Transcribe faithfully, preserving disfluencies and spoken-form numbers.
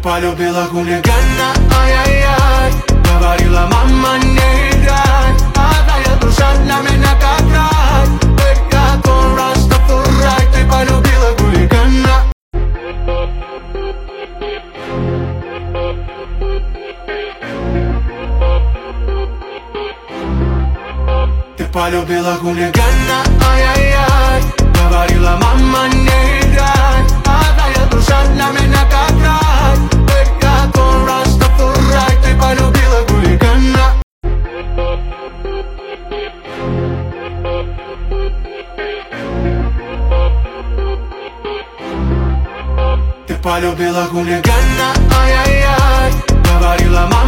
полюбила хулигана, ай-яй-яй. Говорила, мама, не играй, а твоя душа для меня как рай. Эй, я твой Растафарай, ты полюбила хулигана. Ты полюбила хулигана, ай-яй-яй. Говорила, мама, не играй, а твоя душа для меня как рай. Эй, я твой Растафарай, ты полюбила хулигана. Ты полюбила хулигана, ай-яй-яй. Говорила, мама,